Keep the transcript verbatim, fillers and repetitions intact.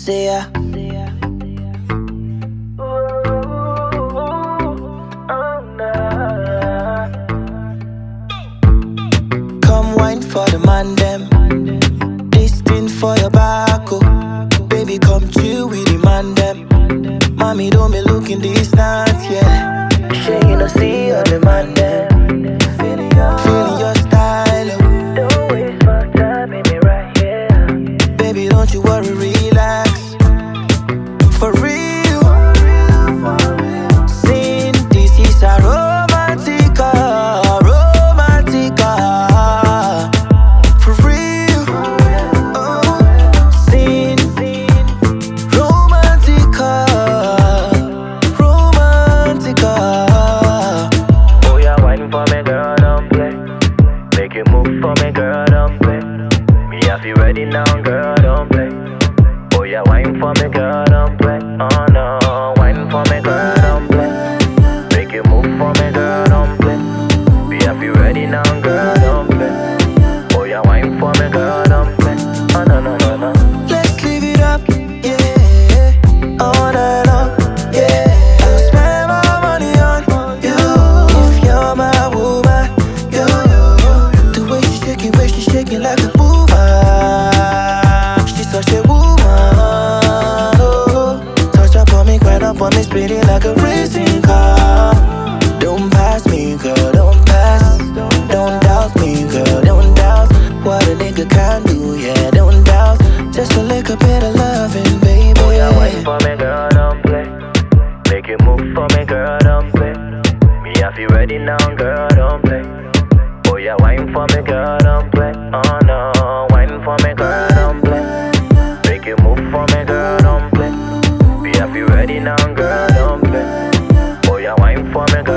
Say ya. Come wine for the man them. This thing for your back, oh. Baby, come chill with the man them. Mommy, don't be looking distant, yeah. Sure you know see all the man them. Feeling your, feeling your style, oh. Don't waste my time in me right here. Baby, don't you worry, relax. For real, sin, this is a romantica, romantica. For real, oh, sin, romantica, romantica. Oh yeah, wine for me, girl, don't play. Make you move for me, girl, don't play. Me have you ready now, girl, don't play. Oh yeah, wine for me, girl, don't play. Oh no, wine for me, girl, don't play. Make you move for me, girl, don't play. Me have you ready now, girl, don't play. Oh yeah, wine for me, girl, don't play. Oh no, no, no, no. Let's live it up, yeah, all night long, yeah. I'll spend my money on you if you're my woman, you. The way you shake it, way she shake it like a mover. She's such a woman, oh. Touch up on me, grind up on me, speeding like a racing car. Don't pass me, girl, don't pass. Don't doubt me, girl, don't doubt what a nigga can do, yeah, don't doubt. Just a little bit of loving, baby. Oh yeah, wine for me, girl, don't play. Make you move for me, girl, don't play. Me have you ready now, girl, don't play. Oh yeah, wine for me, girl, don't play. Oh no, wine for me, girl, don't play. Make you move for me, girl, don't play. Me have you ready now, girl, don't play. Oh yeah, wine for me, girl.